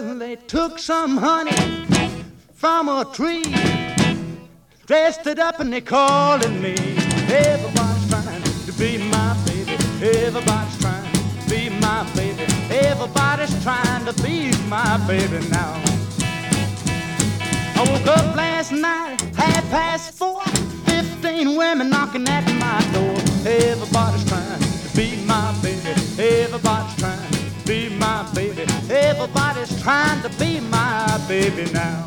Well, they took some honey from a tree, dressed it up and they called it me. Everybody's trying to be my baby. Everybody's trying to be my baby. Everybody's trying to be my baby now. I woke up last night, 4:30, 15 women knocking at my door. Everybody's trying to be my baby. Everybody's trying to be my baby. Everybody's trying to be my baby now.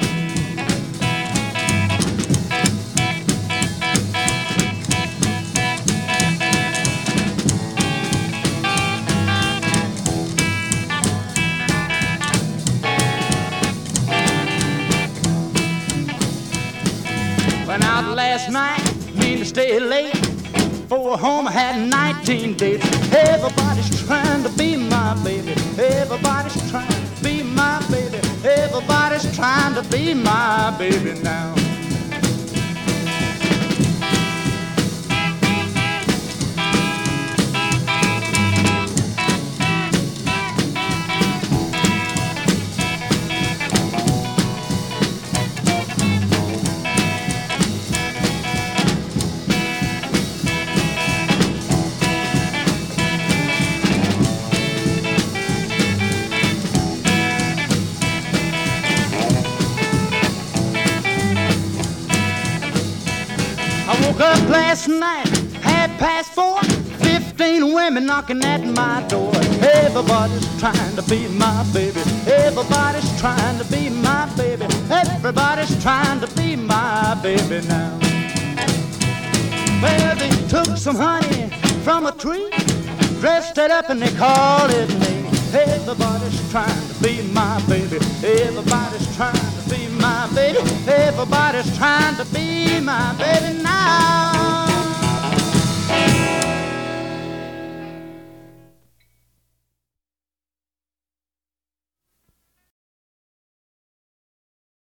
Went out last night, mean to stay late. For home I had 19 dates. Everybody's trying to be my baby. Everybody's trying to be my baby. Everybody's trying to be my baby now. I woke up last night, 4:30, 15 women knocking at my door. Everybody's trying to be my baby. Everybody's trying to be my baby. Everybody's trying to be my baby now. Well, they took some honey from a tree, dressed it up and they called it me. Everybody's trying to be my baby. Everybody's trying to be my baby. Everybody's trying to be my baby now.